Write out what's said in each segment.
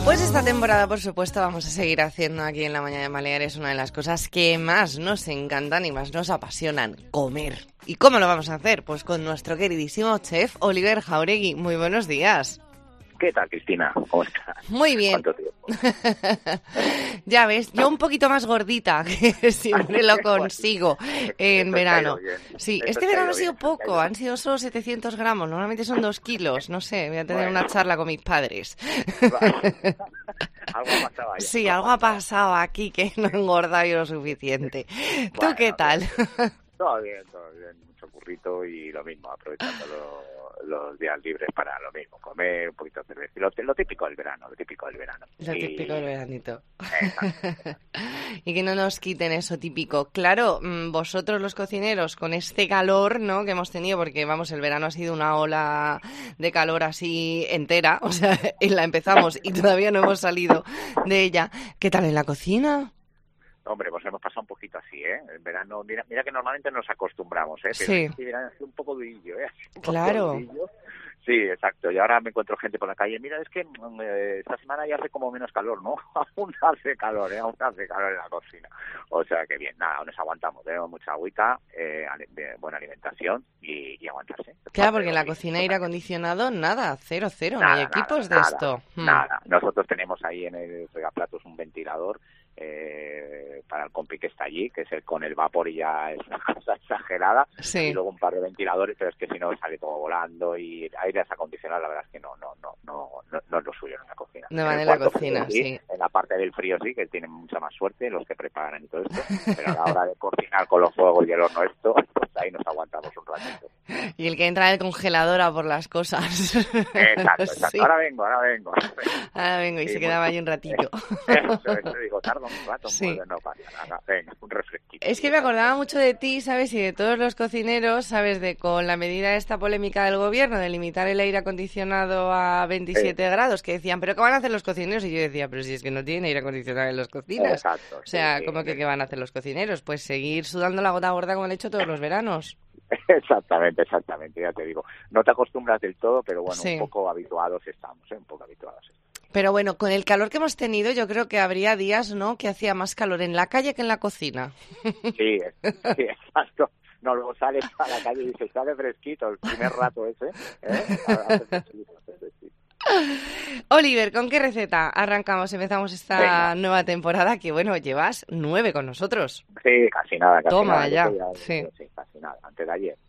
Pues esta temporada, por supuesto, vamos a seguir haciendo aquí en La Mañana de Baleares una de las cosas que más nos encantan y más nos apasionan, comer. ¿Y cómo lo vamos a hacer? Pues con nuestro queridísimo chef Oliver Jauregui. Muy buenos días. ¿Qué tal, Cristina? ¿Cómo estás? Muy bien. ¿Cuánto tiempo? Ya ves, yo un poquito más gordita, que siempre lo consigo en verano. Sí, este verano ha sido poco, han sido solo 700 gramos, normalmente son 2 kilos, no sé, voy a tener una charla con mis padres. Algo ha pasado ahí. Sí, algo ha pasado aquí que no he engordado yo lo suficiente. ¿Tú qué tal? Todo bien, mucho currito y lo mismo, aprovechando los días libres para lo mismo, comer un poquito de cerveza. Lo típico del verano, Lo típico del veranito. Y que no nos quiten eso típico. Claro, vosotros los cocineros, con este calor, ¿no?, que hemos tenido, porque vamos, el verano ha sido una ola de calor así entera, o sea, la empezamos y todavía no hemos salido de ella. ¿Qué tal en la cocina? Hombre, pues hemos pasado un poquito así, ¿eh? En verano, mira que normalmente nos acostumbramos, ¿eh? Pero sí. Este verano ha sido un poco durillo, ¿eh? Claro. Sí, exacto. Y ahora me encuentro gente por la calle. Mira, es que esta semana ya hace como menos calor, ¿no? Aún hace calor, ¿eh? Aún hace calor en la cocina. O sea que bien, nada, nos aguantamos. Tenemos mucha agüita, buena alimentación y aguantarse. Claro, porque en la cocina aire acondicionado, nada, cero. No hay equipos de esto. Nada. Nosotros tenemos ahí en el fregaplatos un ventilador para el compi que está allí, que es el con el vapor y ya es una cosa exagerada, sí. Y luego un par de ventiladores, pero es que si no sale todo volando y aire acondicionado, la verdad es que no es lo suyo en la cocina. No van en la cocina, frío, sí. En la parte del frío sí, que tienen mucha más suerte los que preparan y todo esto, pero a la hora de cocinar con los fuegos y el horno esto, pues ahí nos aguantamos un ratito. Y el que entra en el congelador a por las cosas. Exacto. Sí. Ahora vengo. Ahora vengo y se quedaba ahí un ratito. Eso digo, tarda un rato, sí. No pasa nada. Venga, un refresquito. Es que me acordaba mucho de ti, ¿sabes? Y de todos los cocineros, ¿sabes? De con la medida esta polémica del gobierno de limitar el aire acondicionado a 27 grados, que decían, ¿pero qué van a hacer los cocineros? Y yo decía, pero si es que no tienen aire acondicionado en las cocinas. Exacto. O sea, ¿cómo que qué van a hacer los cocineros? Pues seguir sudando la gota gorda como han hecho todos los veranos. Exactamente, ya te digo. No te acostumbras del todo, pero bueno, sí. un poco habituados estamos. Pero bueno, con el calor que hemos tenido, yo creo que habría días, ¿no?, que hacía más calor en la calle que en la cocina. Sí, exacto. No, luego sales a la calle y dices, sale fresquito el primer rato ese, Oliver, ¿con qué receta empezamos esta nueva temporada? Que bueno, llevas 9 con nosotros. Sí, casi nada. Toma, ya. Sí, casi nada. Antes de ayer.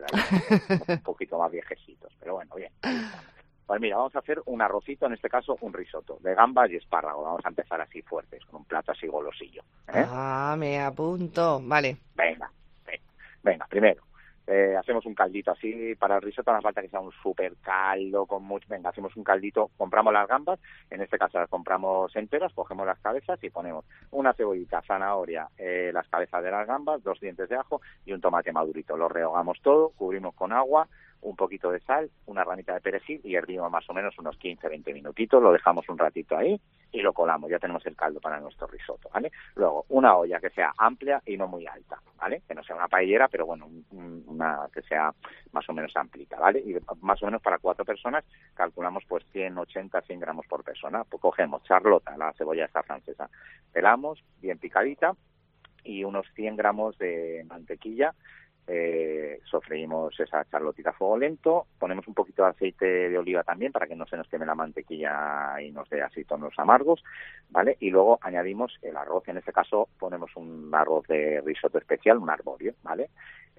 Un poquito más viejecitos, pero bueno, bien. Pues mira, vamos a hacer un arrocito, en este caso un risotto, de gambas y espárragos. Vamos a empezar así fuertes, con un plato así golosillo. Me apunto. Vale. Venga, primero. Hacemos un caldito así para el risotto, no hace falta que sea un super caldo con mucho. Venga, hacemos un caldito, compramos las gambas, en este caso las compramos enteras, cogemos las cabezas y ponemos una cebollita, zanahoria, las cabezas de las gambas, 2 dientes de ajo y un tomate madurito. Lo rehogamos todo, cubrimos con agua, un poquito de sal, una ramita de perejil y hervimos más o menos unos 15-20 minutitos, lo dejamos un ratito ahí y lo colamos, ya tenemos el caldo para nuestro risotto, ¿vale? Luego, una olla que sea amplia y no muy alta, ¿vale? Que no sea una paellera, pero bueno, una que sea más o menos amplita, ¿vale? Y más o menos para 4 personas calculamos pues 100 gramos por persona. Pues cogemos charlota, la cebolla esta francesa, pelamos bien picadita y unos 100 gramos de mantequilla. Sofreímos esa charlotita a fuego lento, ponemos un poquito de aceite de oliva también para que no se nos queme la mantequilla y nos dé así tonos amargos, ¿vale? Y luego añadimos el arroz, en este caso ponemos un arroz de risotto especial, un arborio, ¿vale?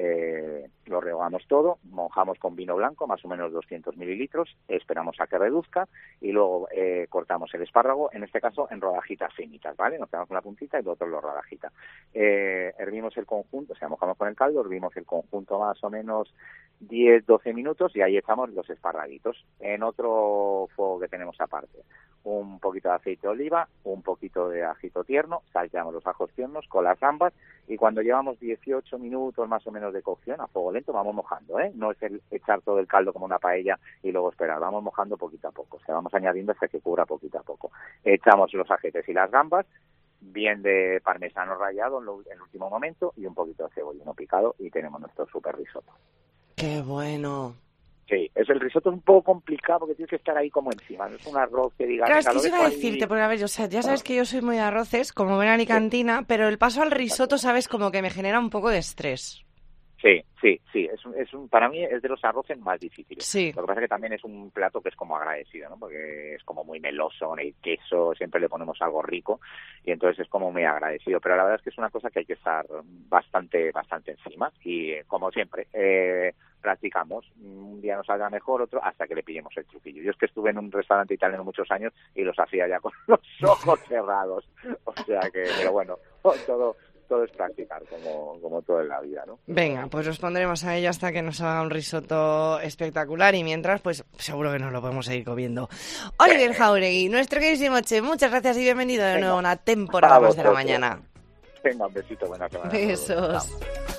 Lo rehogamos todo, mojamos con vino blanco, más o menos 200 mililitros, esperamos a que reduzca y luego cortamos el espárrago, en este caso en rodajitas finitas, ¿vale? Nos quedamos una puntita y lo otro lo rodajita. Hervimos el conjunto, o sea, mojamos con el caldo, hervimos el conjunto más o menos 10-12 minutos y ahí echamos los esparraguitos. En otro fuego que tenemos aparte, un poquito de aceite de oliva, un poquito de ajito tierno, salteamos los ajos tiernos con las gambas y cuando llevamos 18 minutos más o menos de cocción a fuego lento vamos mojando, ¿eh? No es el echar todo el caldo como una paella y luego esperar, vamos mojando poquito a poco, o sea, vamos añadiendo hasta que cubra poquito a poco. Echamos los ajetes y las gambas, bien de parmesano rallado en el último momento y un poquito de cebollino picado y tenemos nuestro super risotto. ¡Qué bueno! Sí, el risotto es un poco complicado porque tienes que estar ahí como encima, no es un arroz que diga... Claro, es que iba a decirte, porque a ver, o sea, ya sabes que yo soy muy de arroces, como buena alicantina, pero el paso al risotto, sabes, como que me genera un poco de estrés. Sí, para mí es de los arroces más difíciles. Sí. Lo que pasa es que también es un plato que es como agradecido, ¿no? Porque es como muy meloso, con el queso, siempre le ponemos algo rico y entonces es como muy agradecido. Pero la verdad es que es una cosa que hay que estar bastante encima y como siempre, practicamos. Un día nos salga mejor, otro, hasta que le pillemos el truquillo. Yo es que estuve en un restaurante italiano muchos años y los hacía ya con los ojos cerrados. O sea que, pero bueno, todo es practicar, como todo en la vida, ¿no? Venga, pues nos pondremos a ello hasta que nos haga un risotto espectacular y mientras, pues seguro que nos lo podemos seguir comiendo. Oliver Jáuregui, nuestro queridísimo chef, muchas gracias y bienvenido de nuevo a una temporada más de La Mañana. Venga, un besito, buena semana. Besos.